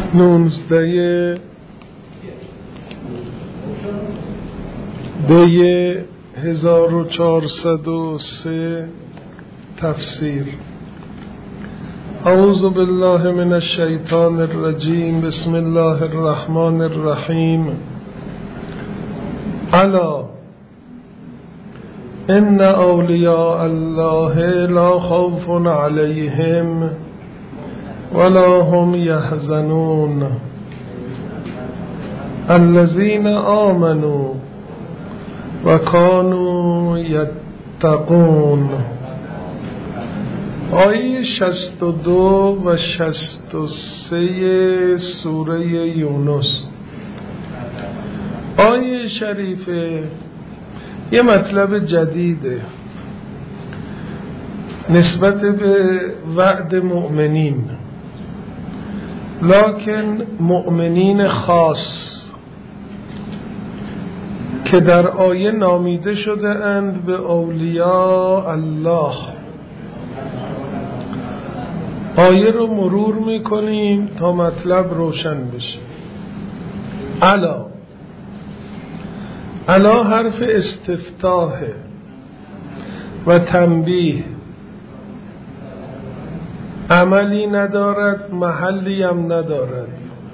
19 دی 1403 تفسیر. اعوذ بالله من الشیطان الرجیم. بسم الله الرحمن الرحیم. الا ان اولیاء الله لا خوف علیهم ولا هم يحزنون الذين آمنوا وكانوا يتقون. آیه 62 و 63 سوره یونس. آیه شریفه یه مطلب جدیده نسبت به وعد مؤمنین، لکن مؤمنین خاص که در آیه نامیده شده اند به اولیاء الله. آیه رو مرور میکنیم تا مطلب روشن بشه. الا حرف استفتاحه و تنبیه، عملی ندارد محلی هم ندارد.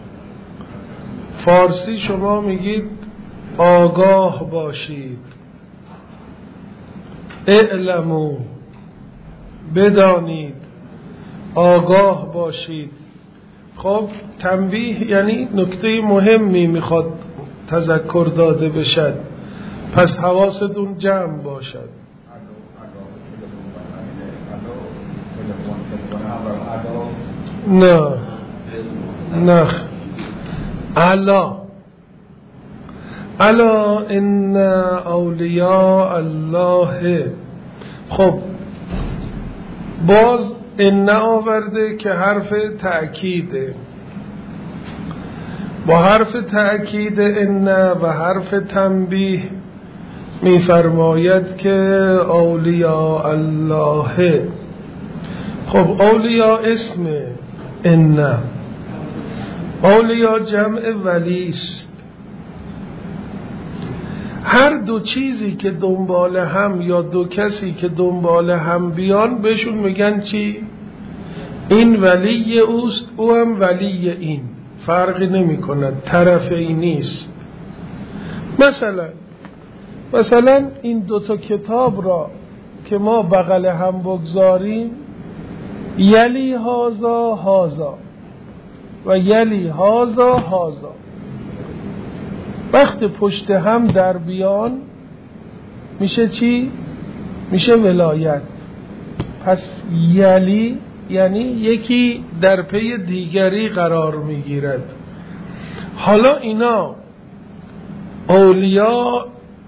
فارسی شما میگید آگاه باشید، اعلمو بدانید، آگاه باشید. خب تنبیه یعنی نکته مهمی میخواد تذکر داده بشد، پس حواستون جمع باشد. نه الا ان اولیاء الله. خب باز ان آورده که حرف تأکیده. با حرف تأکید ان و حرف تنبیه میفرماید که اولیاء الله. خب اولیاء اسم ان، اولیاء جمع ولی است. هر دو چیزی که دنبال هم یا دو کسی که دنبال هم بیان بهشون میگن چی؟ این ولی اوست، او هم ولی این، فرقی نمی کند، طرفی نیست. مثلا این دوتا کتاب را که ما بغل هم بگذاریم، یلی هازا و یلی هازا، وقت پشت هم در بیان میشه چی؟ میشه ولایت. پس یلی یعنی یکی در پی دیگری قرار میگیرد. حالا اینا اولیاء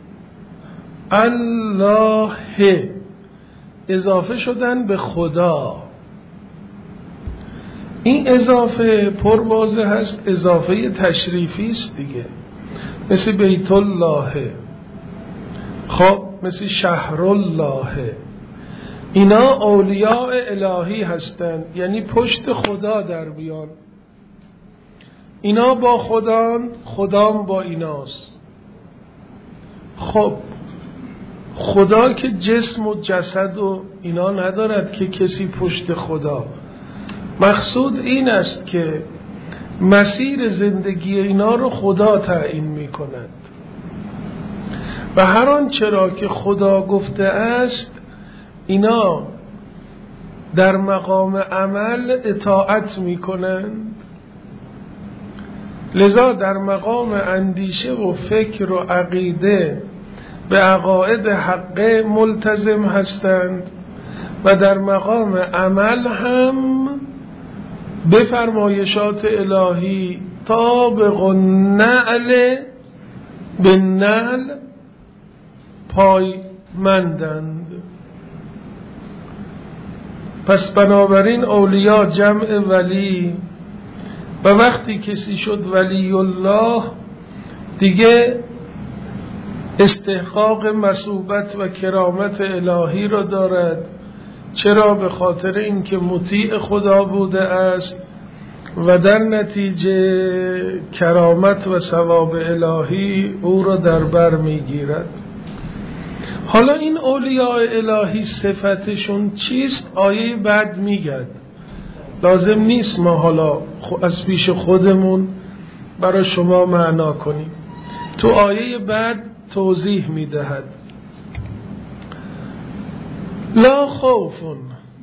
الله اضافه شدن به خدا. این اضافه پر واضح هست، اضافه تشریفی است دیگه، مثل بیت الله، خب مثل شهر الله. اینا اولیاء الهی هستند، یعنی پشت خدا در بیان. اینا با خدام با ایناست. خب خدا که جسم و جسد و اینا ندارد که کسی پشت خدا. مقصود این است که مسیر زندگی اینا رو خدا تعیین می کند و هر آنچه را که خدا گفته است اینا در مقام عمل اطاعت می کنند. لذا در مقام اندیشه و فکر و عقیده به عقاید حق ملتزم هستند و در مقام عمل هم به فرمایشات الهی طابق النعل به نعل پایمندند. پس بنابراین اولیاء جمع ولی، و وقتی کسی شد ولی الله دیگه استحقاق مثوبت و کرامت الهی را دارد. چرا؟ به خاطر اینکه مطیع خدا بوده است و در نتیجه کرامت و ثواب الهی او را در بر میگیرد. حالا این اولیاء الهی صفتشون چیست؟ آیه بعد میگد، لازم نیست ما حالا از پیش خودمون برای شما معنا کنیم. تو آیه بعد توضیح میدهد. لا خوفون،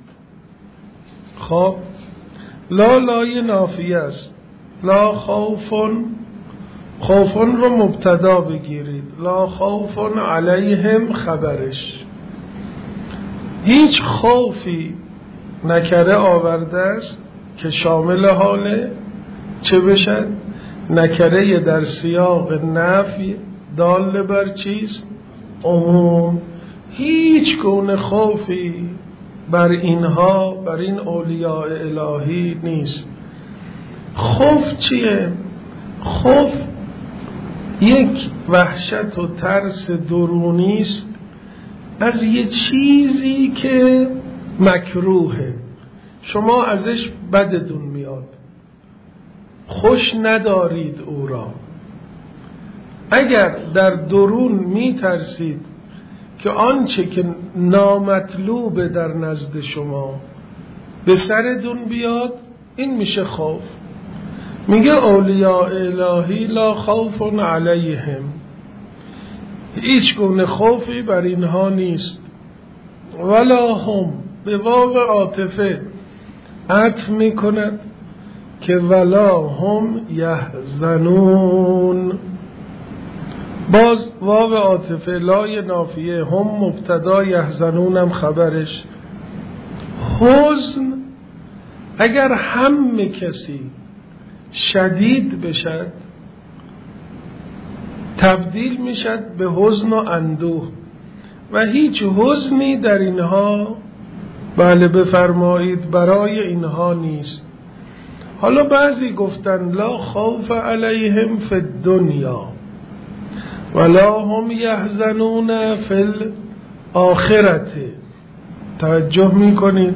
خب لا لای نافیه است. لا خوفون، خوفون رو مبتدا بگیرید، لا خوفون علیهم خبرش. هیچ خوفی نکره آورده است که شامل حاله چه بشد؟ نکره در سیاق نفی دال بر چیست؟ عموم. هیچ گونه خوفی بر اینها، بر این اولیاء الهی نیست. خوف چیه؟ خوف یک وحشت و ترس درونی است از یه چیزی که مکروهه، شما ازش بدتون میاد، خوش ندارید او را. اگر در درون میترسید که آنچه که نامطلوب در نزد شما به سرتون بیاد، این میشه خوف. میگه اولیاء الهی لا خوف علیهم، هیچ گونه خوفی بر اینها نیست. ولا هم، به واو عاطفه عطف میکند که ولا هم یحزنون. باز واو عاطفه لای نافیه، هم مبتدا، یحزنون هم خبرش. حزن اگر هم کسی شدید بشد تبدیل میشد به حزن و اندوه و هیچ حزنی در اینها بله بفرمایید برای اینها نیست. حالا بعضی گفتن لا خوف علیهم فی الدنیا ولا هم یحزنون فی الاخرت. توجه میکنید؟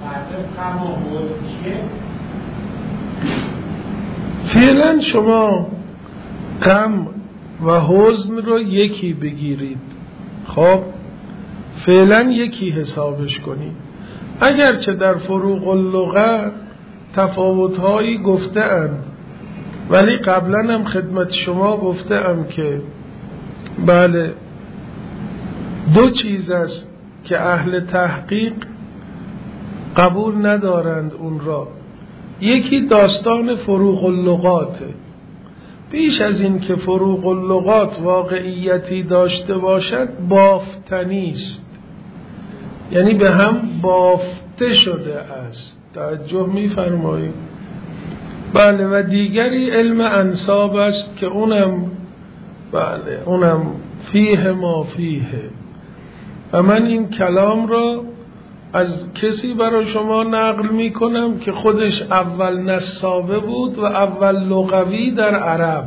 فعلا شما غم و حزن رو یکی بگیرید، خب فعلا یکی حسابش کنید. اگرچه در فروق اللغه تفاوت‌هایی گفته اند، ولی قبلا هم خدمت شما گفته ام که بله دو چیز است که اهل تحقیق قبول ندارند اون را. یکی داستان فروق اللغاته. پیش از این که فروق اللغات واقعیتی داشته باشد بافتنی است، یعنی به هم بافته شده است. توجه می‌فرمایید؟ بله. و دیگری علم انساب است که اونم بله اونم فیه ما فیه. و من این کلام را از کسی برای شما نقل می کنم که خودش اول نسابه بود و اول لغوی در عرب.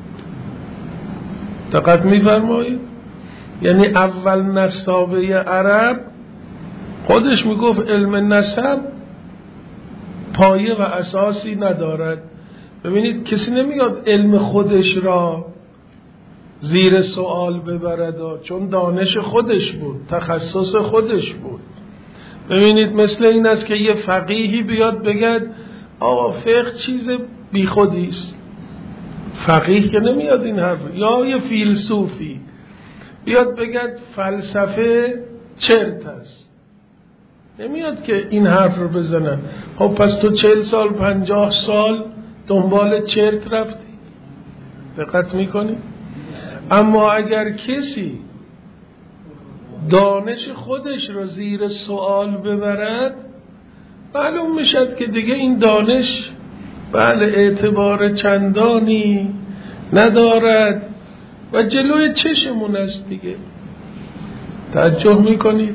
دقت می فرمایید؟ یعنی اول نسابه عرب خودش می گفت علم نسب پایه و اساسی ندارد. ببینید کسی نمیاد علم خودش را زیر سوال ببرد، چون دانش خودش بود، تخصص خودش بود. ببینید مثل این است که یه فقیهی بیاد بگد آقا فقه چیز بی خودی است. فقیه که نمیاد این حرف. یا یه فیلسوفی بیاد بگد فلسفه چرت است، نمیاد که این حرف رو بزنن. خب پس تو 40 سال 50 سال دنبال چرت رفتی. دقت میکنی؟ اما اگر کسی دانش خودش رو زیر سوال ببرد، معلوم میشد که دیگه این دانش بله اعتبار چندانی ندارد و جلوی چشمون است دیگه. توجه میکنید؟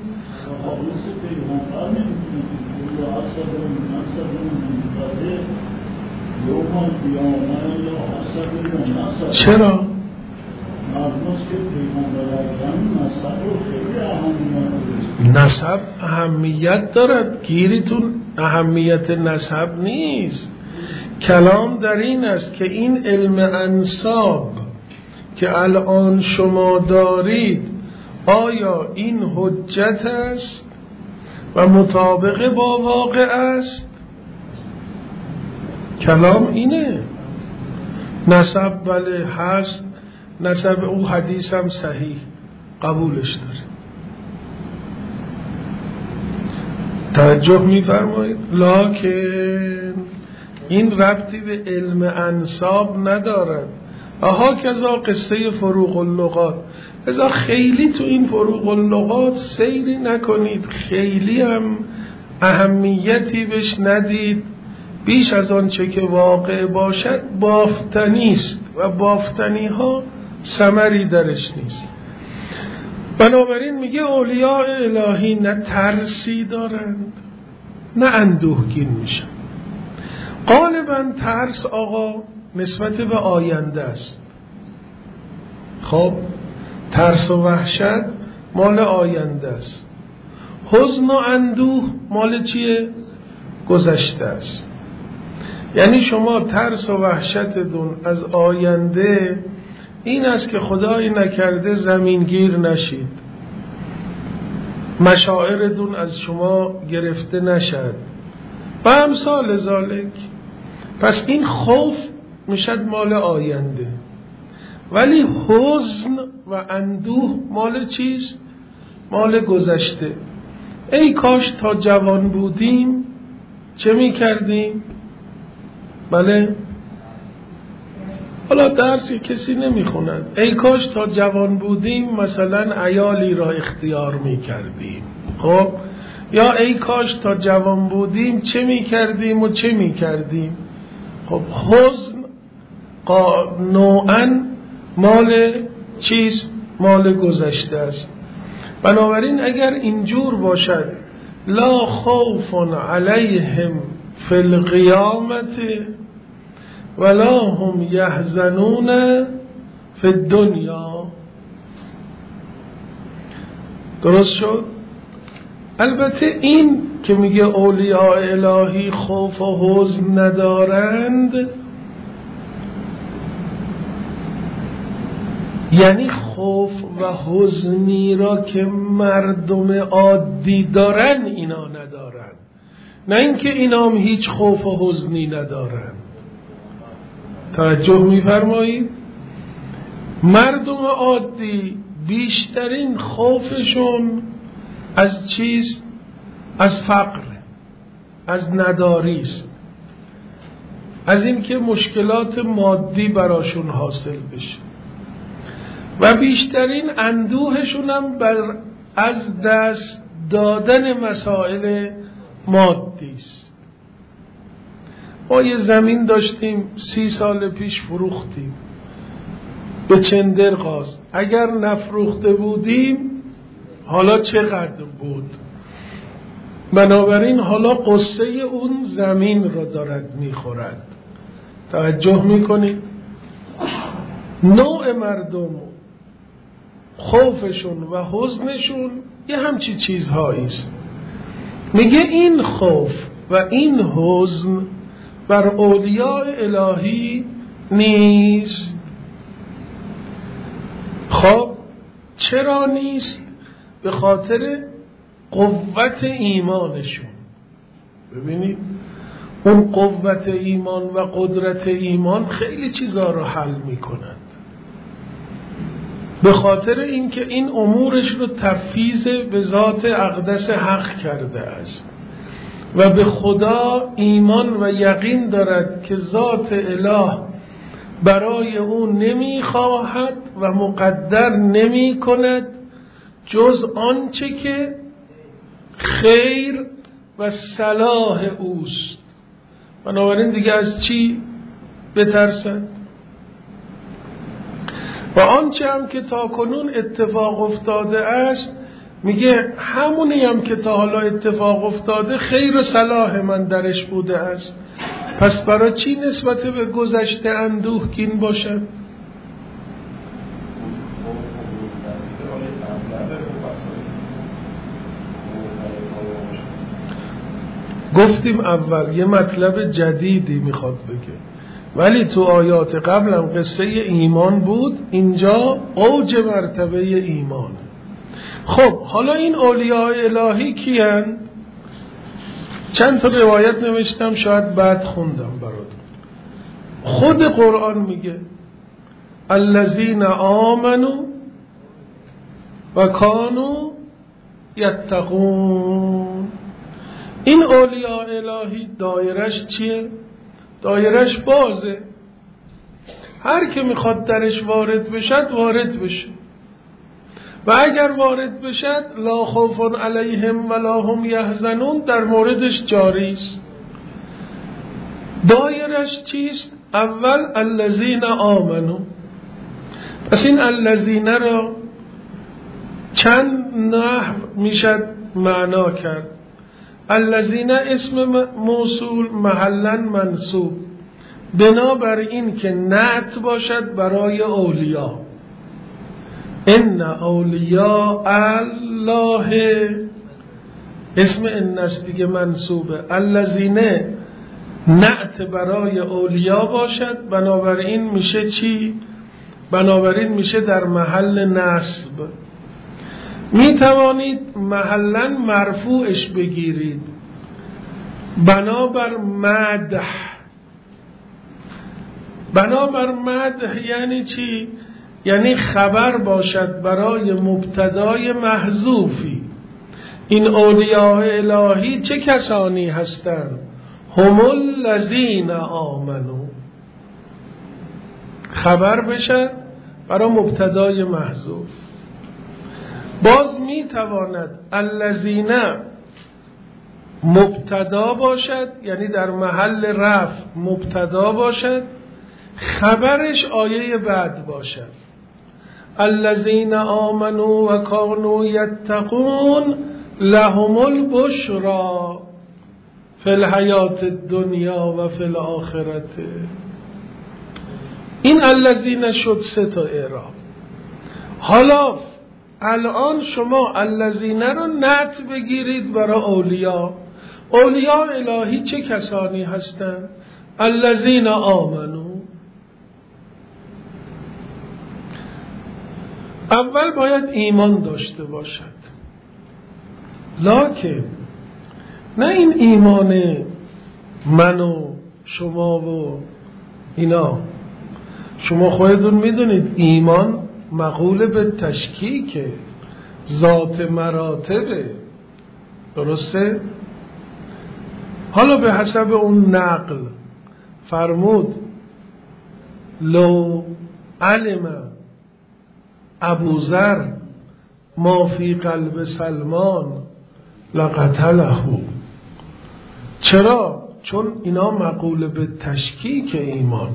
چرا؟ نسب اهمیت دارد، گیریتون اهمیت نسب نیست. کلام در این است که این علم انساب که الان شما دارید آیا این حجت است و مطابق با واقع است؟ کلام اینه. نسب بله هست، نسب او حدیث هم صحیح قبولش داره. توجه می‌فرمایید؟ لکن این ربطی به علم انساب ندارد. آها کذا قصه فروغ اللغات. ازا خیلی تو این فروغ اللغات سیری نکنید، خیلی هم اهمیتی بهش ندید، بیش از آن چه که واقع باشد بافتنی است و بافتنی ها ثمری درش نیست. بنابراین میگه اولیاء الهی نه ترسی دارند نه اندوهگین میشن. غالبا ترس آقا نسبت به آینده است. خب ترس و وحشت مال آینده است، حزن و اندوه مال چیه؟ گذشته است. یعنی شما ترس و وحشتتون از آینده این است که خدایی نکرده زمینگیر نشید، مشاعرتون از شما گرفته نشد و امثال ذالک. پس این خوف میشد مال آینده، ولی حزن و اندوه مال چیست؟ مال گذشته. ای کاش تا جوان بودیم چه میکردیم؟ بله حالا درسی کسی نمیخوند. ای کاش تا جوان بودیم مثلا عیالی را اختیار میکردیم. خب یا ای کاش تا جوان بودیم چه میکردیم و چه میکردیم. خب حزن نوعاً مال چیست؟ مال گذشته است. بنابراین اگر اینجور باشد لا خوف علیهم فی القیامت ولا هم یحزنون فی الدنیا. درست شد؟ البته این که میگه اولیاء الهی خوف و حزن ندارند یعنی خوف و حزنی را که مردم عادی دارن اینا ندارن، نه اینکه اینا هم هیچ خوف و حزنی ندارن. توجه میفرمایید؟ مردم عادی بیشترین خوفشون از چیست؟ از فقر، از نداری است، از اینکه مشکلات مادی براشون حاصل بشه و بیشترین اندوهشون هم از دست دادن مسائل مادی است. ما یه زمین داشتیم 30 سال پیش فروختیم به چندرغاز، اگر نفروخته بودیم حالا چقدر بود؟ بنابراین حالا قصه اون زمین را دارد میخورد. توجه میکنید؟ نوع مردم خوفشون و حزنشون یه همچی چیزهایی است. میگه این خوف و این حزن بر اولیاء الهی نیست. خب چرا نیست؟ به خاطر قوت ایمانشون. ببینید اون قوت ایمان و قدرت ایمان خیلی چیزا رو حل میکنند، به خاطر اینکه این امورش رو تفویض به ذات اقدس حق کرده است و به خدا ایمان و یقین دارد که ذات اله برای او نمیخواهد و مقدر نمی کند جز آنچه که خیر و صلاح اوست. بنابراین دیگه از چی بترسد؟ و آنچه هم که تا کنون اتفاق افتاده است میگه همونی هم که تا حالا اتفاق افتاده خیر و صلاح من درش بوده است، پس برای چی نسبت به گذشته اندوهگین باشد؟ گفتیم اول یه مطلب جدیدی میخواد بگه، ولی تو آیات قبلم قصه ایمان بود، اینجا اوج مرتبه ایمان. خب حالا این اولیاء الهی کیان؟ چند تا روایت نوشتم، شاید بعد خوندم براتون. خود قرآن میگه الذین آمنوا و کانوا یتقون. این اولیاء الهی دایرش چیه؟ دایرش بازه، هر که میخواد درش وارد بشد وارد بشه، و اگر وارد بشد لا خوف علیهم ولا هم یحزنون در موردش جاری است. دایرش چیست؟ اول الذین آمنوا. پس این الذین را چند نحو میشد معنا کرد. الذین اسم موصول محلا منصوب، بنابر این که نعت باشد برای اولیاء. ان اولیاء الله، اسم ان است دیگه، منصوبه. الذین نعت برای اولیاء باشد، بنابراین میشه چی؟ بنابراین میشه در محل نصب. می توانید محلا مرفوعش بگیرید بنابر مدح. بنابر مدح یعنی چی؟ یعنی خبر باشد برای مبتدای محذوفی. این اولیاء الهی چه کسانی هستند؟ هم الذین آمنوا، خبر بشد برای مبتدای محذوف. باز می تواند الذین مبتدا باشد، یعنی در محل رفع مبتدا باشد، خبرش آیه بعد باشد. الذین آمنوا و کانوا یتقون لهم البشری فی الحیات الدنیا و فی الاخرة. این الذین شد 3 تا اعراب. حالا الان شما الذین رو نعت بگیرید برای اولیاء. اولیاء الهی چه کسانی هستند؟ الذین آمنوا. اول باید ایمان داشته باشد، لکن نه این ایمان من و شما و اینا. شما خودتون میدونید ایمان مقوله به تشکیک، ذات مراتبه، درسته؟ حالا به حسب اون نقل فرمود لو علم ابوذر ما فی قلب سلمان لقتله. چرا؟ چون اینا مقوله به تشکیک ایمان،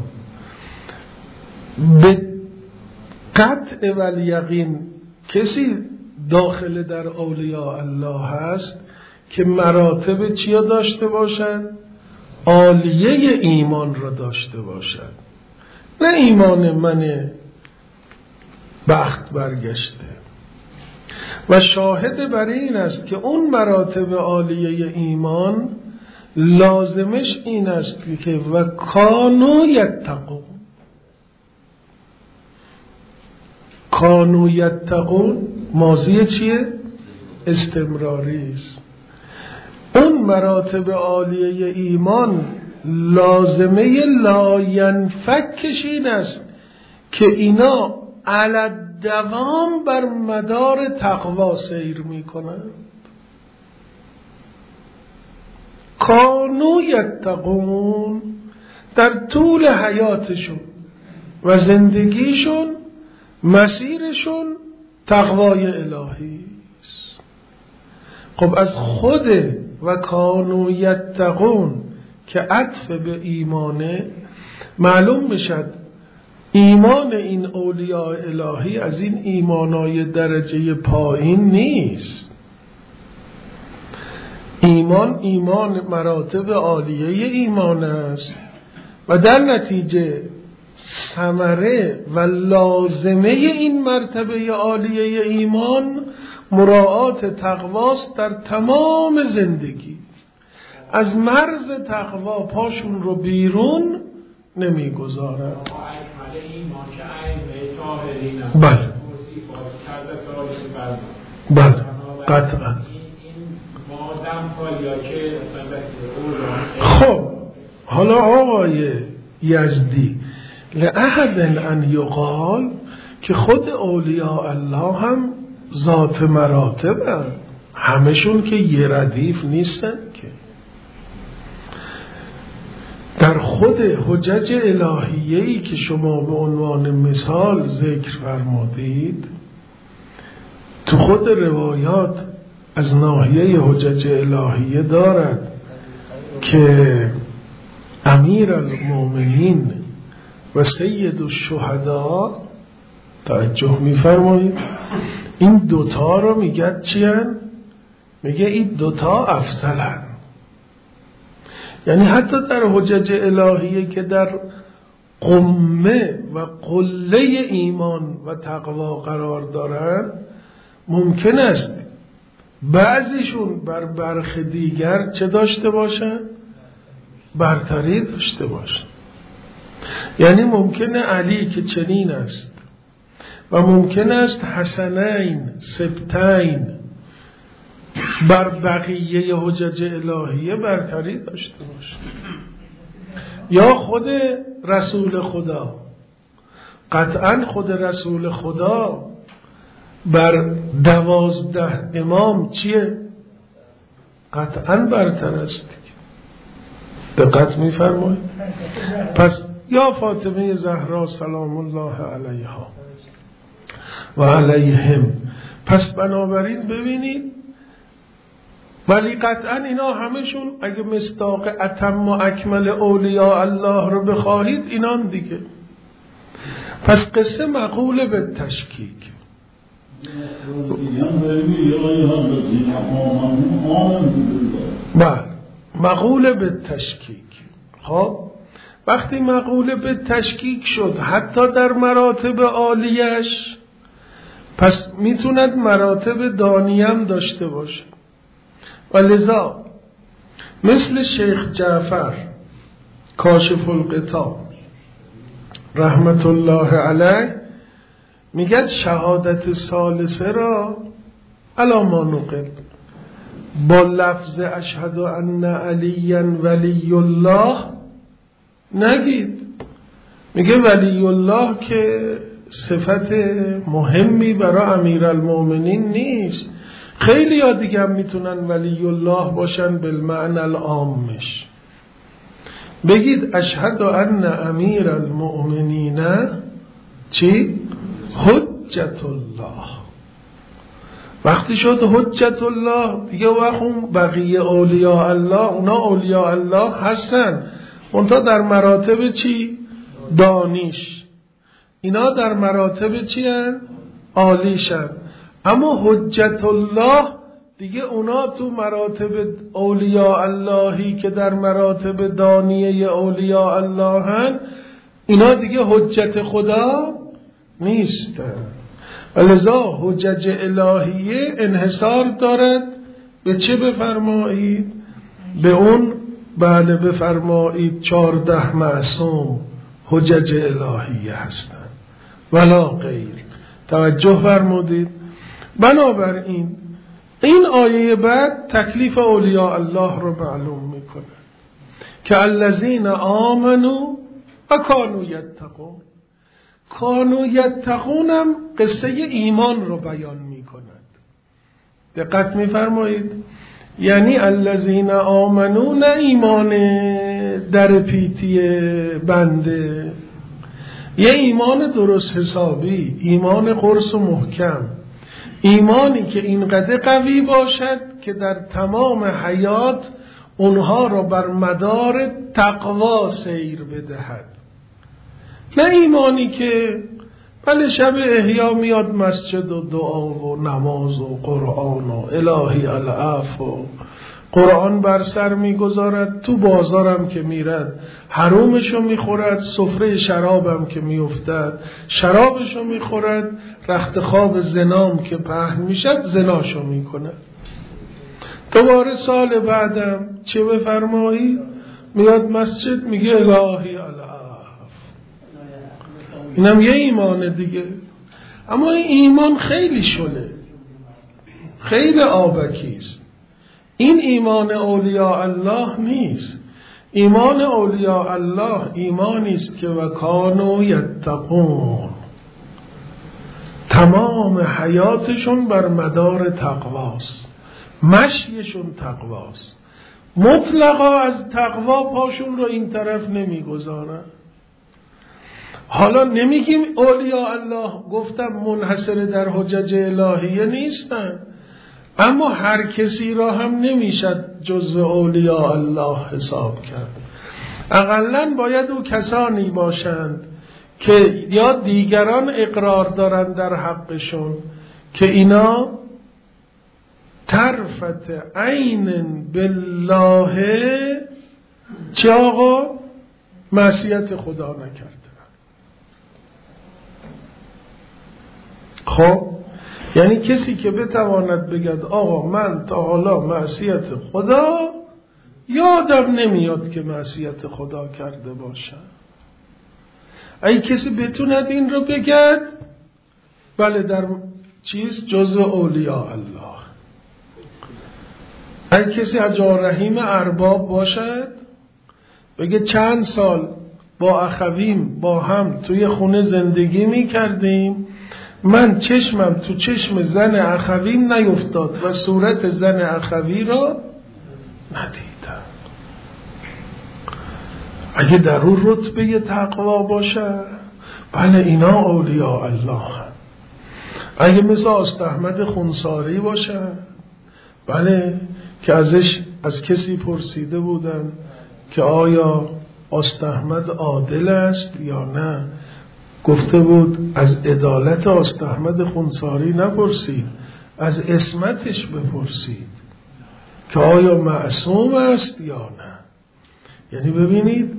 به قطع و یقین کسی داخل در اولیاء الله هست که مراتب چیا داشته باشد؟ عالیه ایمان را داشته باشد، نه ایمان من بخت برگشته. و شاهد بر این است که اون مراتب عالیه ایمان لازمش این است که و کانوا یتقون. کانوا یتقون ماضی چیه؟ استمراری است. اون مراتب عالیه ایمان لازمه لاینفکش این است که اینا علی دوام بر مدار تقوا سیر می کنند. کانوا یتقون، در طول حیاتشون و زندگیشون مسیرشون تقوای الهی است. خب از خود و کانوا یتقون که عطف به ایمانه معلوم میشد ایمان این اولیاء الهی از این ایمانای درجه پایین نیست. ایمان مراتب عالیه ایمان است و در نتیجه ثمره و لازمه این مرتبه عالیه ایمان مراعات تقواست در تمام زندگی. از مرز تقوا پاشون رو بیرون نمیگذارن. بله قطعا. خب حالا آقای یزدی لأحد ان یقال که خود اولیاء الله هم ذات مراتبن، همشون که یه ردیف نیستن که. در خود حجج الهیه‌ای که شما به عنوان مثال ذکر فرمودید، تو خود روایات از ناحیه حجج الهیه دارد که امیر المؤمنین و سید الشهداء، توجه می‌فرمایید، این دوتا رو میگه چیان؟ میگه این دوتا افضلن. یعنی حتی در حجج الهیه که در قمه و قله ایمان و تقوا قرار دارن، ممکن است بعضیشون بر برخ دیگر چه داشته باشن؟ برتری داشته باشن. یعنی ممکنه علی که چنین است و ممکن است حسنین سبتین بر بقیه حجج الهیه برتری داشته باشه، یا خود رسول خدا. قطعا خود رسول خدا بر 12 امام چیه؟ قطعا برتر است. دقت می‌فرمایید؟ پس یا فاطمه زهرا سلام الله علیها و علیهم. پس بنابراین ببینید، ولی قطعا اینا همشون اگه مصداق اتم و اکمل اولیاء الله رو بخواهید اینان دیگه. پس قصه مقوله به تشکیک. بله مقوله به تشکیک. خب وقتی مقوله به تشکیک شد حتی در مراتب عالیش، پس میتوند مراتب دانیم داشته باشه. و لذا مثل شیخ جعفر کاشف الغطا رحمت الله علیه میگه شهادت ثالثه را علی ما نقل با لفظ اشهد ان علی ولی الله نگید. میگه ولی الله که صفت مهمی برای امیرالمؤمنین نیست. خیلی ها دیگه هم میتونن ولی الله باشن بالمعنی العامش. بگید اشهد ان امیرالمؤمنین چی؟ حجت الله. وقتی شد حجت الله دیگه وقت بقیه اولیاء الله، اونا اولیاء الله هستن، اونتا در مراتب چی؟ دانیش. اینا در مراتب چی هن؟ عالیشن. اما حجت الله دیگه اونا تو مراتب اولیاء اللهی که در مراتب دانیه اولیاء الله هن، اینا دیگه حجت خدا نیستن. ولذا حجج الهیه انحصار دارد به چه بفرمایید؟ به اون بله بفرمایید 14 معصوم حجج الهیه هستند ولا غیر. توجه فرمودید؟ بنابراین این آیه بعد تکلیف اولیاء الله رو معلوم میکنه که الذین آمنوا و کانوا یتقون. کانوا یتقون هم قصه ایمان رو بیان میکند. دقت میفرمایید؟ یعنی الذین آمنوا نه ایمان در پیتی بنده، یه ایمان درست حسابی، ایمان قرص و محکم، ایمانی که اینقدر قوی باشد که در تمام حیات اونها را بر مدار تقوا سیر بدهد. نه ایمانی که بله شب احیا میاد مسجد و دعا و نماز و قرآن و الهی العفو و قرآن بر سر میگذارد، تو بازارم که میرد حرومشو میخورد، سفره شرابم که میافتد شرابشو میخورد، رخت خواب زنام که پهن میشد زناشو میکند. دوباره سال بعدم چه بفرمایی؟ میاد مسجد میگه الهی العف. اینم یه ایمانه دیگه. اما این ایمان خیلی شله، خیلی آبکیست. این ایمان اولیاء الله نیست. ایمان اولیاء الله ایمانی است که و کانوا یتقون، تمام حیاتشون بر مدار تقواست، مشیشون تقواست، مطلقا از تقوا پاشون رو این طرف نمیگذارن. حالا نمیگیم اولیاء الله گفتم منحصر در حجج الهیه نیستن، اما هر کسی را هم نمیشد جزو اولیاء الله حساب کرد. اقلن باید او کسانی باشند که یا دیگران اقرار دارند در حقشون که اینا طرفت عین بالله چه آقا معصیت خدا نکرده. خب یعنی کسی که بتواند بگد آقا من تا حالا معصیت خدا یادم نمیاد که معصیت خدا کرده باشم، اگه کسی بتوند این رو بگد بله در جزء اولیاء الله. اگه کسی حجار رحیم ارباب باشد بگه چند سال با اخویم با هم توی خونه زندگی می کردیم، من چشمم تو چشم زن اخویم نیفتاد و صورت زن اخوی را ندیدم. اگه در اون رتبه تقوا باشه بله اینا اولیاء الله هم. اگه مثل آستاحمد خونساری باشه بله که از کسی پرسیده بودن که آیا آستاحمد عادل است یا نه، گفته بود از عدالت آستاحمد خونساری نپرسید، از عصمتش بپرسید که آیا معصوم است یا نه. یعنی ببینید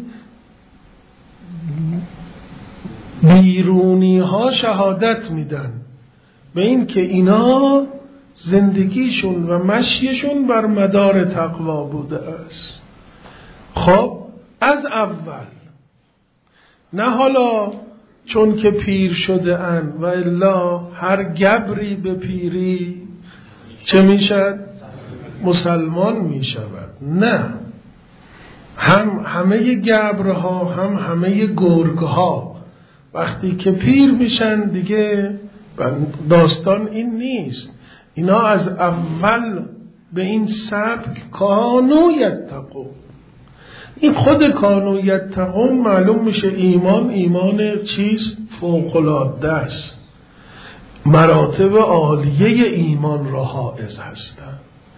بیرونی ها شهادت میدن به این که اینا زندگیشون و مشیشون بر مدار تقوا بوده است. خب از اول، نه حالا چون که پیر شده اند و الا هر گبری به پیری چه میشد؟ مسلمان میشود. نه، هم همه گبرها هم همه گرگها وقتی که پیر میشن دیگه داستان این نیست. اینا از اول به این سبک کانوا یتقون. این خود کانوا یتقون معلوم میشه ایمان چیست؟ فوق‌العاده است، مراتب عالیه ایمان را حائز هستند.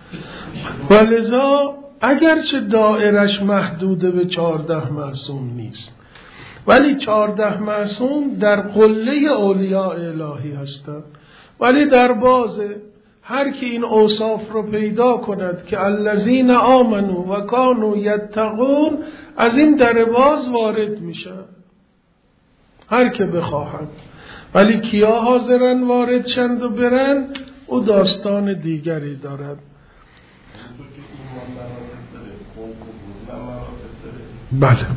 ولذا اگرچه دائرش محدود به 14 معصوم نیست، ولی 14 معصوم در قله اولیاء الهی هستند. ولی در بازه هر کی این اوصاف رو پیدا کند که الذین آمنوا و کانوا یتقون، از این در باز وارد میشه هر که بخواهند. ولی کیا حاضرن وارد شند و برن او داستان دیگری دارد. بله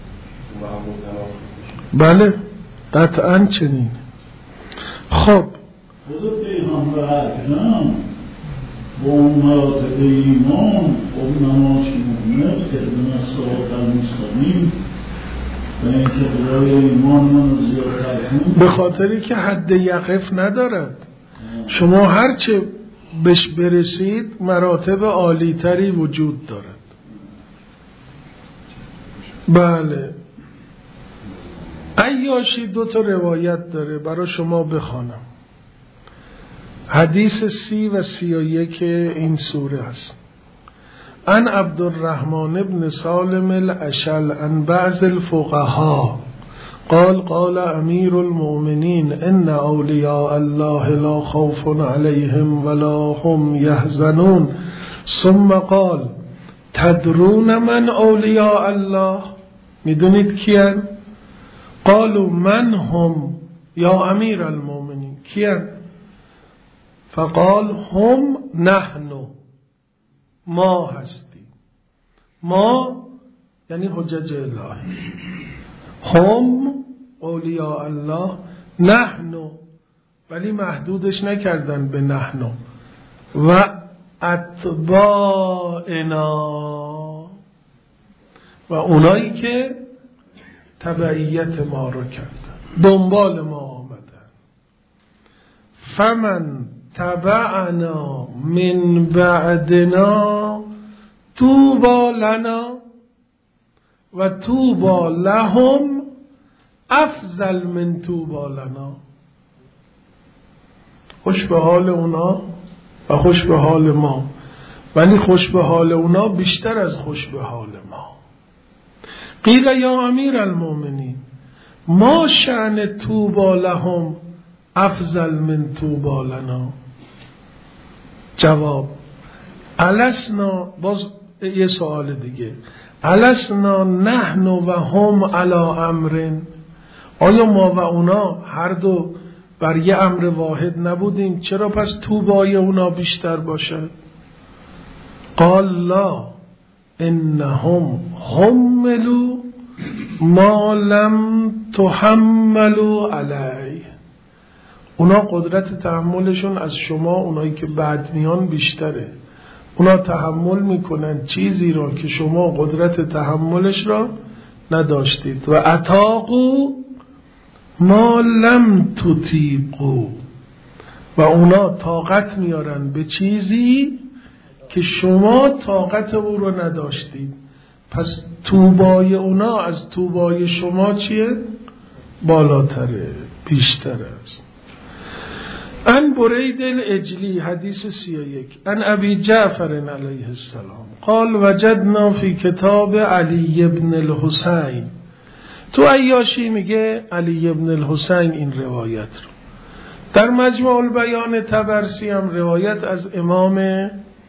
بله قطعا چنین. خب خود پیغمبر اکرم با اون مراتب ایمان و نماز مومن اهدنا الصراط المستقیم و این که خدای ایمان منو زیادتر کن، به خاطری که حد یقف ندارد. شما هرچه بهش برسید مراتب عالی تری وجود دارد. بله عیاشی 2 روایت داره برای شما بخوانم. حدیث 30 و 31 این سوره است. عن عبدالرحمن بن سالم الاشل عن بعض الفقهاء قال قال امیر المؤمنین ان اولیاء الله لا خوف علیهم ولا هم یحزنون ثم قال تدرون من اولیاء الله؟ میدونید کیان؟ قالوا من هم یا امیر المؤمنین؟ کیان؟ فقال هم نحن ما هستیم. ما یعنی حجج الهی، هم اولیاء الله، نحن ولی محدودش نکردن به نحن، و اتباعنا و اونایی که تبعیت ما رو کردن، دنبال ما آمدن. فمن تبعنا من بعدنا طوبی لنا و طوبی لهم افضل من طوبی لنا. خوش به حال اونا و خوش به حال ما، ولی خوش به حال اونا بیشتر از خوش به حال ما. قیل یا امیر المؤمنین ما شأن طوبی لهم افضل من طوبی لنا؟ جواب: السنا، باز یه سوال دیگه، السنا نحن و هم علی امر، آیا ما و اونا هر دو بر یه امر واحد نبودیم؟ چرا پس طوبای اونا بیشتر باشه؟ قال لا انهم حملوا ما لم تحملوا علیه. اونا قدرت تحملشون از شما اونایی که بعد میان بیشتره. اونا تحمل میکنن چیزی را که شما قدرت تحملش را نداشتید. و اطاقوا ما لم تطیقوا، و اونا طاقت میارن به چیزی که شما طاقت او رو نداشتید. پس طوبای اونا از طوبای شما چیه؟ بالاتره، بیشتره است. ان برید الاجلی، حدیث 31، ان ابی جعفر علیه السلام قال وجدنا فی کتاب علی ابن الحسین. تو عیاشی میگه علی ابن الحسین این روایت رو. در مجموع البیان طبرسی هم روایت از امام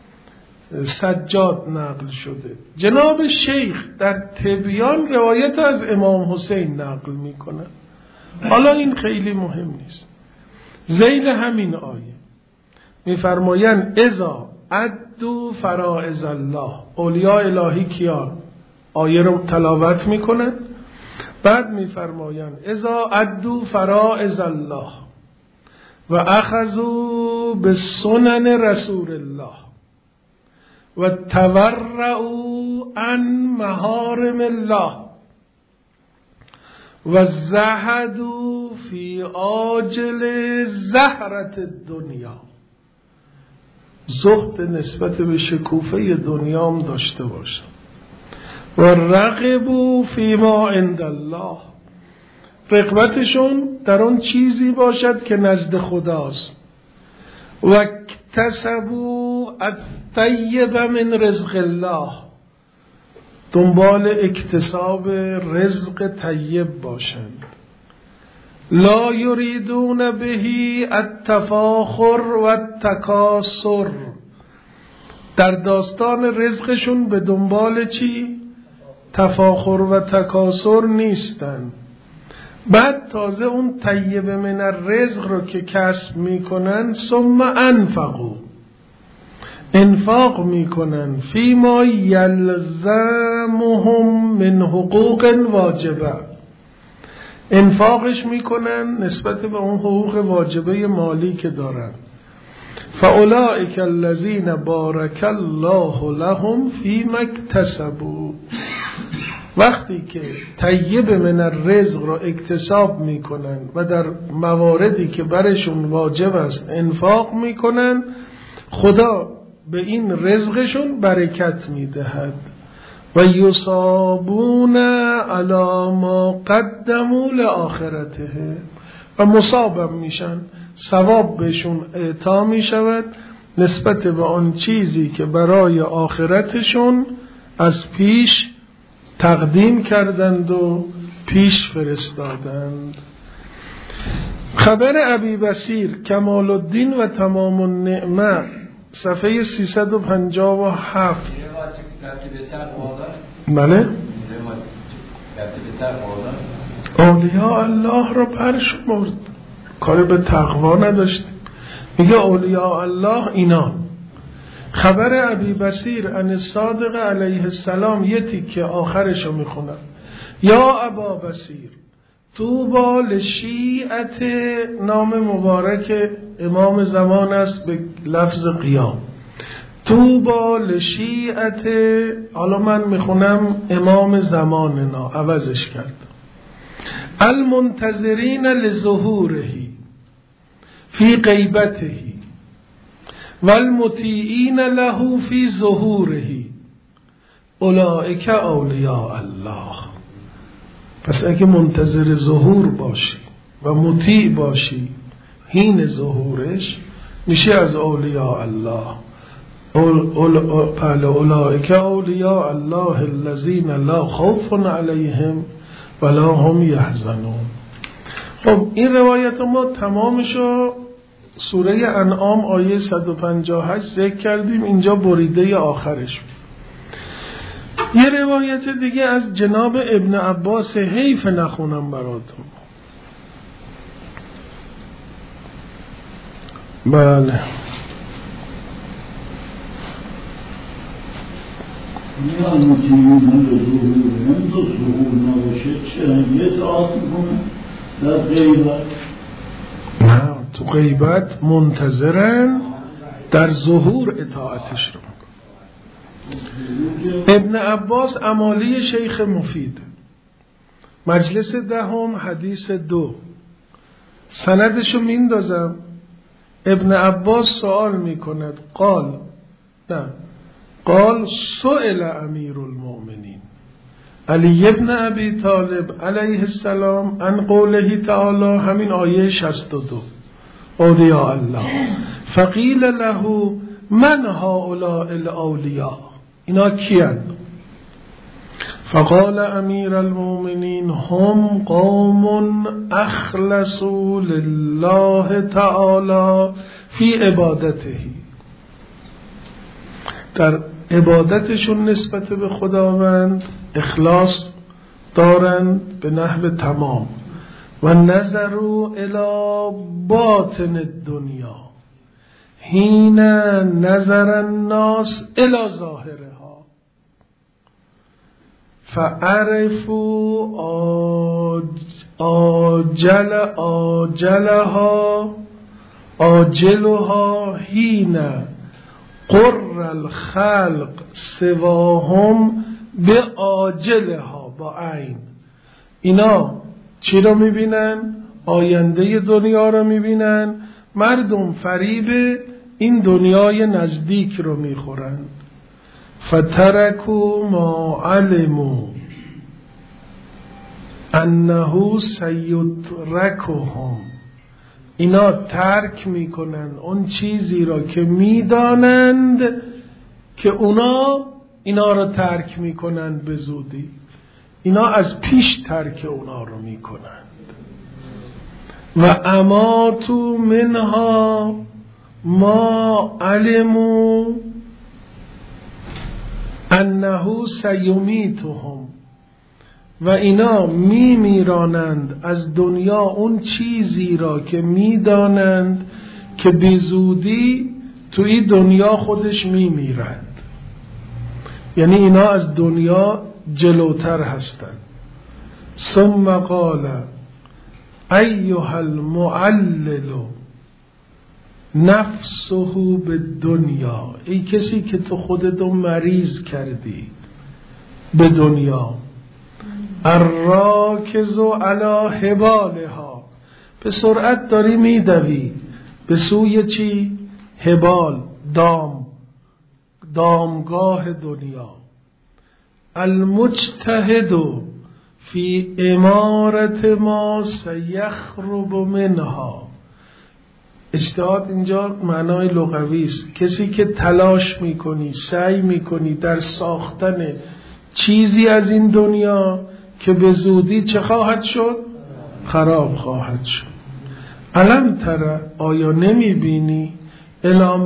سجاد نقل شده. جناب شیخ در تبیان روایت از امام حسین نقل میکنه. حالا این خیلی مهم نیست. ذیل همین آیه میفرمایند اذا ادوا فرائض الله، اولیاء الهی کیان؟ آیه رو تلاوت میکنن، بعد میفرمایند اذا ادوا فرائض الله و اخذوا بسنن رسول الله و تورعوا عن محارم الله و زهدوا فی آجل زهرت الدنیا. زهد نسبت به شکوفه دنیام داشته باشن. و رغبوا فی ما عند الله، رغبتشون در اون چیزی باشد که نزد خداست. و اکتسبوا الطیب من رزق الله، دنبال اکتساب رزق طیب باشند. لا یریدون بهی التفاخر و التکاثر، در داستان رزقشون به دنبال چی؟ تفاخر و تکاثر نیستن. بعد تازه اون طیب من الرزق رو که کسب میکنن ثم انفقوا، انفاق میکنن فیما یلزمهم من حقوق واجبه، انفاقش میکنن نسبت به اون حقوق واجبه مالی که دارن. فاولئک الذین بارک الله لهم فیما اکتسبوا، وقتی که طیب من الرزق را اکتساب میکنن و در مواردی که برشون واجب است انفاق میکنن، خدا به این رزقشون برکت میدهد. و یصابون علی ما قدموا لآخرته، و مصابم میشن، ثواب بهشون اعطا میشود نسبت به آن چیزی که برای آخرتشون از پیش تقدیم کردند و پیش فرستادند. خبر ابی بصیر کمال الدین و تمام النعمه صفحه 357. بله، اولیاء الله رو پرشمرد، کاری به تقوا نداشت. میگه اولیاء الله اینا خبر ابی بصیر عن صادق علیه السلام، یه تیکه آخرشو میخونم. یا ابا بصیر طوبی لشیعت، نام مبارک امام زمان است به لفظ قیام. طوبی لشیعت، حالا من میخونم امام زماننا، عوضش کرد. المنتظرین لظهوره فی غیبته والمطیعین له فی ظهوره اولئک اولیاء الله. پس اگه منتظر ظهور باشی و مطیع باشی حین ظهورش، میشه از اولیاء الله. اولئک اولیاء الله الذین لا خوف علیهم ولا هم یحزنون. خب این روایت ما تمامشو سوره انعام آیه 158 ذکر کردیم، اینجا بریده آخرش. یه روایت دیگه از جناب ابن عباس، حیف نخونم براتون. بله نه، تو غیبت منتظرن، در ظهور اطاعتش رو. ابن عباس امالی شیخ مفید، مجلس دهم، حدیث 2. سندشو میندازم. ابن عباس سوال میکند، قال سئل امیر المؤمنین علی ابن ابی طالب علیه السلام عن قوله تعالی، همین آیه 62 اولیاء الله، فقیل له من هؤلاء الاولیاء، اینا کیان؟ فقال امیر المؤمنین هم قوم اخلصوا لله تعالی فی عبادته، در عبادتشون نسبت به خداوند اخلاص دارند به نحو تمام. و نظروا الی باطن الدنیا حین نظر الناس الی ظاهرها فعرفوا آجلها حین قر الخلق سواهم به آجلها با عین. اینا چی رو میبینن؟ آینده دنیا رو میبینن. مردم فریب این دنیای نزدیک رو میخورند. فترکوا ما علموا انه سیترکهم، اینا ترک میکنن اون چیزی را که میدانند که اینا را ترک میکنند به زودی. اینا از پیش ترک اونا رو میکنند. و اماتوا منها ما علموا انه سیمیتهم، و اینا میرانند از دنیا اون چیزی را که میدانند که به زودی تو این دنیا خودش میمیرند. یعنی اینا از دنیا جلوتر هستند. ثم قال ایها المعلل نفسه بالدنیا، ای کسی که تو خودتو مریض کردی به دنیا. الراکز علی حبالها، به سرعت داری میدوی به سوی چی؟ حبال، دامگاه دنیا. المجتهد فی امارت ما سیخرب منها، اجتهاد اینجا معنای لغوی است، کسی که تلاش میکنی، سعی میکنی در ساختن چیزی از این دنیا که به زودی چه خواهد شد؟ خراب خواهد شد. الم تر، آیا نمی بینی؟ الی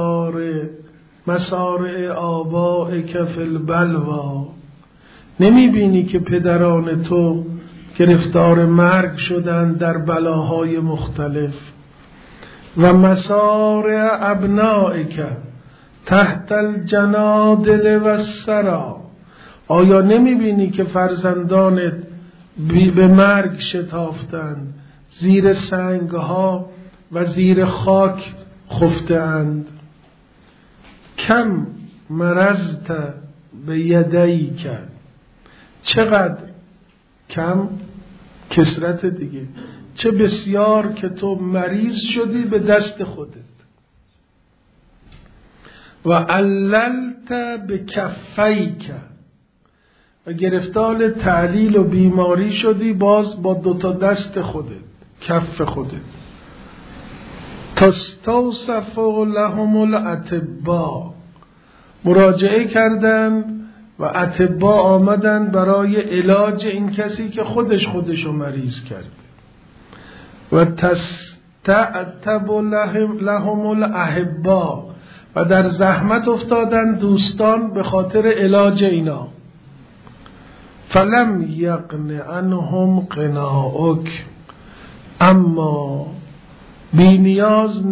مسارع آبائک فی البلوا، نمی بینی که پدران تو گرفتار مرگ شدند در بلاهای مختلف. و مسارع ابنائک تحت الجنادل و السرا، آیا نمیبینی که فرزندانت به مرگ شتافتند، زیر سنگها و زیر خاک خفتند؟ کم مرضت به یدیک، چقدر کم کثرت دیگه، چه بسیار که تو مریض شدی به دست خودت. و عللت به کفیک، و گرفتار تعلیل و بیماری شدی باز با دوتا دست خودت، کف خودت. تستوصف لهم الاطباء، مراجعه کردن و اطباء آمدن برای علاج این کسی که خودشو مریض کرد. و تستعتب لهم الاحباء، و در زحمت افتادن دوستان به خاطر علاج اینا. فلم یغن عنهم غناؤک، اما بینیاز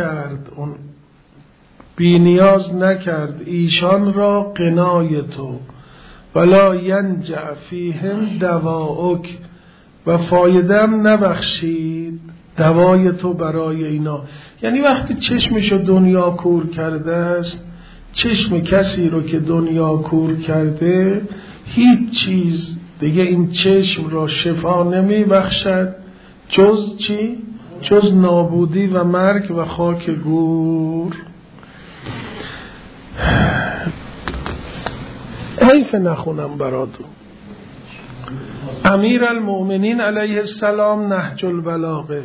نکرد ایشان را غنای تو. ولا ینجع فیهم دواؤک، و فایدم نبخشید دوای تو برای اینا. یعنی وقتی چشمشو دنیا کور کرده است، چشم کسی رو که دنیا کور کرده، هیچ چیز دیگه این چشم را شفا نمی بخشد جز چی؟ جز نابودی و مرگ و خاک گور. حیف نخونم براتون. امیر المؤمنین علیه السلام نهج البلاغه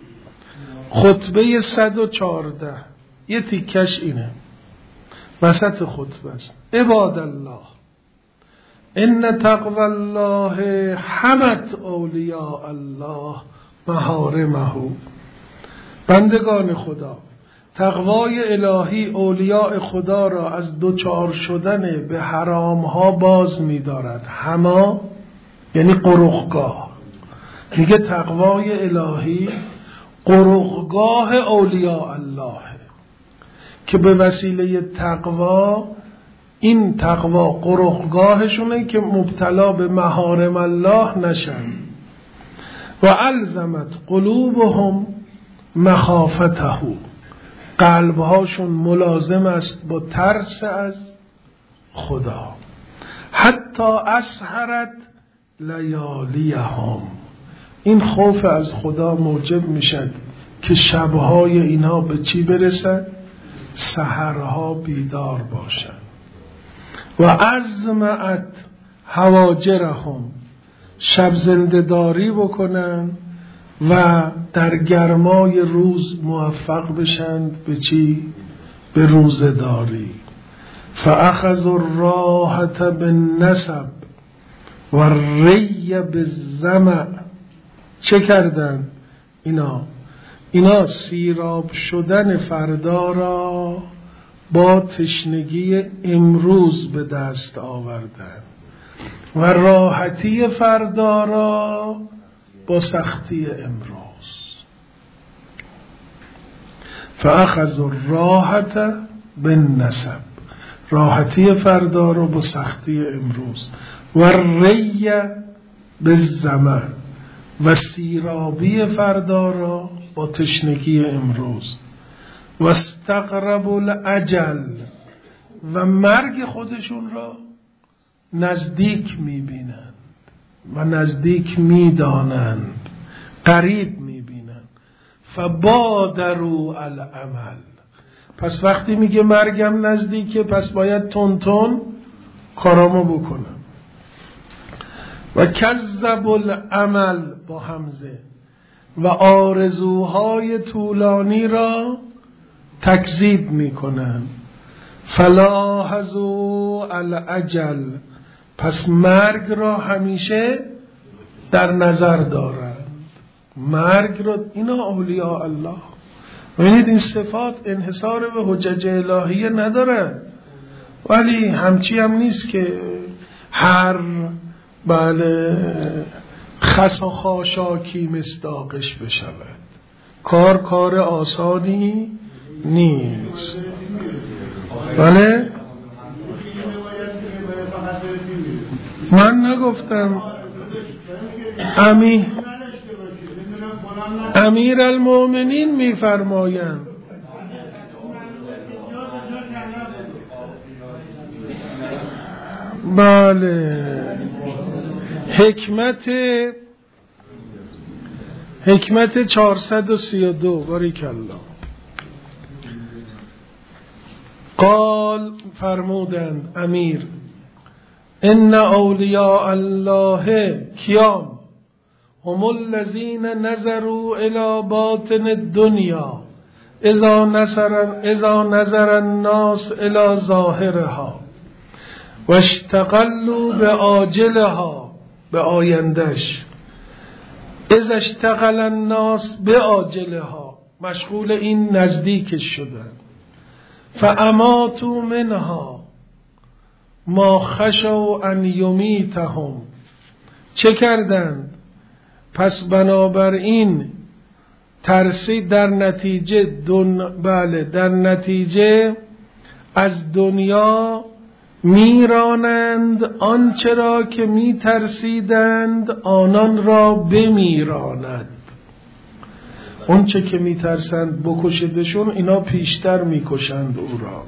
خطبه 114 یه تیکش اینه، وسط خطبه است: عباد الله ان تقوی الله حمت اولیاء الله محارمه. بندگان خدا، تقوای الهی اولیاء خدا را از دوچار شدن به حرامها باز می دارد. حما یعنی قرقگاه. میگه تقوای الهی قرقگاه اولیاء الله، که به وسیله تقوا، این تقوا قرقگاهشونه که مبتلا به محارم الله نشن. و الزمت قلوبهم مخافته، قلبهاشون ملازم است با ترس از خدا. حتی اسهرت لیالیهم، این خوف از خدا موجب میشد که شبهای اینها به چی برسن؟ سحرها بیدار باشن. و ازمعت هواجرهم، شب زنده‌داری بکنن و در گرمای روز موفق بشند به چی؟ به روزداری. فاخذوا الراحة بالنسب و ری بالظمأ، چه کردن اینا سیراب شدن فردا را با تشنگی امروز به دست آوردن و راحتی فردا را با سختی امروز. فاخذوا الراحة بالنسب، راحتی فردا را با سختی امروز. و ری بالظمأ، و سیرابی فردا را با تشنگی امروز. و استقربوا الاجل، و مرگ خودشون را نزدیک میبینند و نزدیک میدانند، قریب میبینند. فبادروا العمل، پس وقتی میگه مرگم نزدیکه، پس باید تون کارامو بکنم. و کذبوا العمل با همزه، و آرزوهای طولانی را تکذیب میکنن. فلاحظوا الاجل، پس مرگ را همیشه در نظر دارند. مرگ را، اینا اولیاء الله. ببینید این صفات انحصار به حجج الهیه نداره، ولی همچی هم نیست که هر خس و خاشاکی مصداقش بشود. کار آسانی نیست. بله؟ من نگفتم. امیر المؤمنین میفرمایند بله. حکمت 432 باریکالله. قال فرمودند امیر ان اولیاء الله کیان هم الذین نظروا الی باطن الدنیا اذا نظر الناس الی ظاهرها و اشتغلوا بعاجلها، به آیندش، اذا اشتغل الناس بعاجلها، مشغول این نزدیکش شدن، فاماتوا منها ما خشوا ان یمیتهم، چه کردند؟ پس بنابراین ترسید در نتیجه از دنیا میرانند آنچه را که میترسیدند آنان را بمیراند. آنچه که میترسند بکشدشون اینا پیشتر میکشند او را.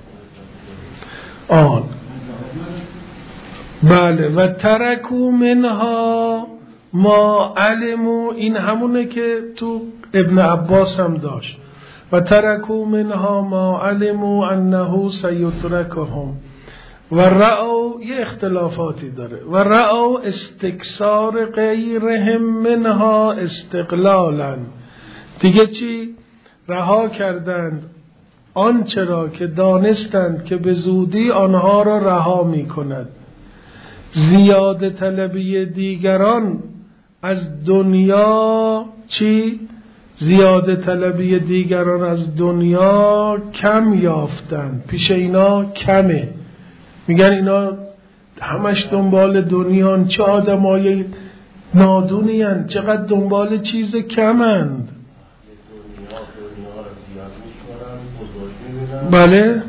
بله. و ترکو منها ما علمو، این همونه که تو ابن عباس هم داشت. و ترکو منها ما علمو انه سیترکهم و رأو، یه اختلافاتی داره، و رأو استکثار غیرهم منها استقلالا، دیگه چی؟ رها کردند آنچه را که دانستند که به زودی آنها را رها می کند. زیاده طلبی دیگران از دنیا چی؟ زیاده طلبی دیگران از دنیا کم یافتند، پیش اینا کمه. میگن اینا همش دنبال دنیان، چه آدمای نادونی هن، چقدر دنبال چیز کمند. بله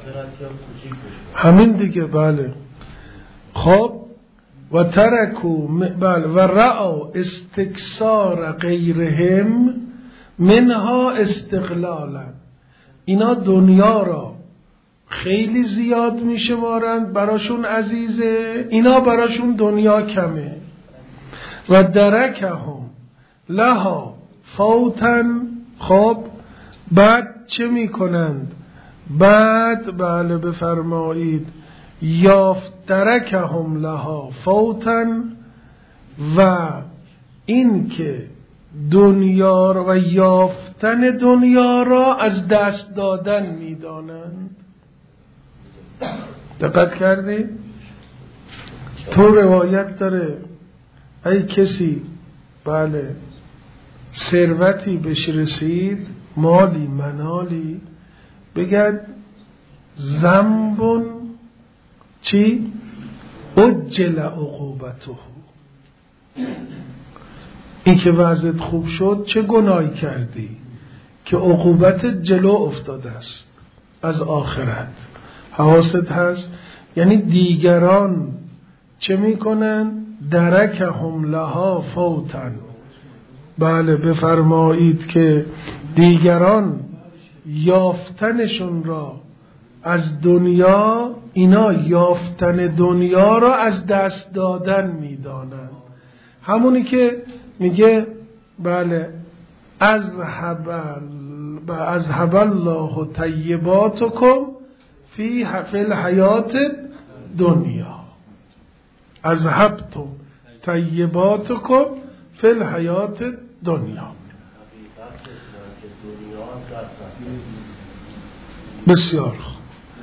همین دیگه. بله. خب و ترکو بله و رأو استکثار غیرهم منها استقلالا، اینا دنیا را خیلی زیاد میشمارند، براشون عزیزه، اینا براشون دنیا کمه. و درکهم لها فوتن. خب بعد چه میکنند؟ بعد بله بفرمایید درکهم لها فوتن، و این که دنیا را و یافتن دنیا را از دست دادن میدانند. دقت کردی؟ تو روایت داره ای کسی بله ثروتی بهش رسید، مالی منالی، بگد ذنبون چی؟ اجل عقوبته، این که وضعت خوب شد چه گناهی کردی که عقوبت جلو افتاده است از آخرت. حواست هست؟ یعنی دیگران چه میکنن؟ درکهم لها فوتن. بله بفرمایید که دیگران یافتنشون را از دنیا، اینا یافتن دنیا را از دست دادن میدانند. همونی که میگه بله اذهب الله طیباتکم فی الحیات دنیا، اذهبتم طیباتکم فی الحیات دنیا. بسیار خوب.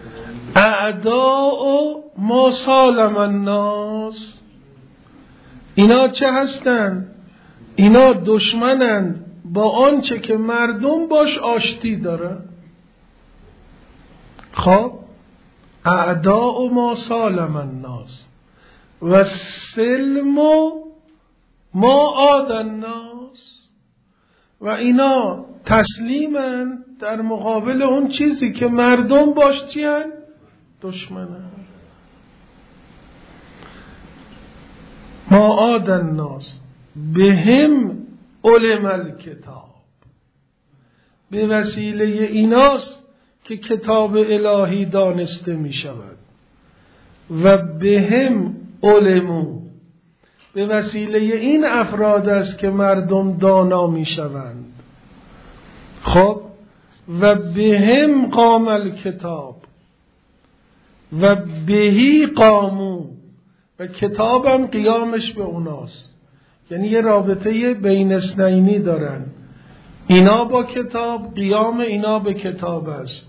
اعداء ما سالم الناس، اینا چه هستند؟ اینا دشمنند با آنچه که مردم باش آشتی دارن. خب اعداء ما سالم الناس و سلم ما عاد الناس، و اینا تسلیمن در مقابل اون چیزی که مردم باش چیان دشمنم. ما عاد الناس بهم علم الکتاب، به وسیله ایناست که کتاب الهی دانسته می شود. و بهم علمو، به وسیله این افراد است که مردم دانا می شوند. خب و بهم قام الکتاب و بهی قامو، و کتابم قیامش به اوناست. یعنی یه رابطه بین اثنینی دارن، اینا با کتاب، قیام اینا به کتاب است،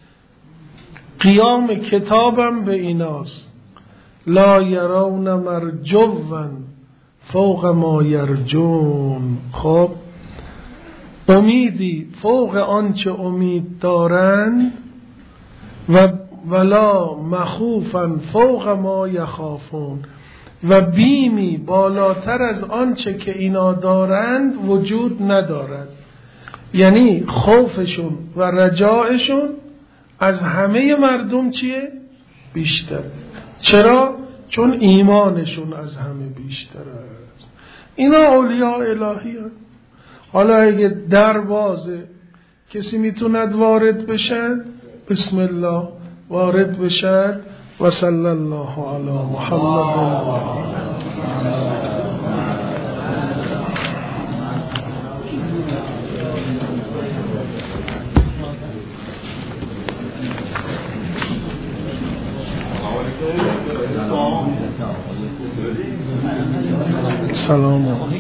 قیام کتابم به ایناست. لا یرون مرجوا فوق ما یرجون. خب امیدی فوق آنچه امید دارند، و ولا مخوفا فوق ما یخافون، و بیمی بالاتر از آنچه که اینا دارند وجود ندارد. یعنی خوفشون و رجایشون از همه مردم چیه؟ بیشتر. چرا؟ چون ایمانشون از همه بیشتر است. اینا اولیاء الهی هست. حالا اگه در بازه کسی میتوند وارد بشد، بسم الله وارد بشد. و صلی الله علی محمد. سلام.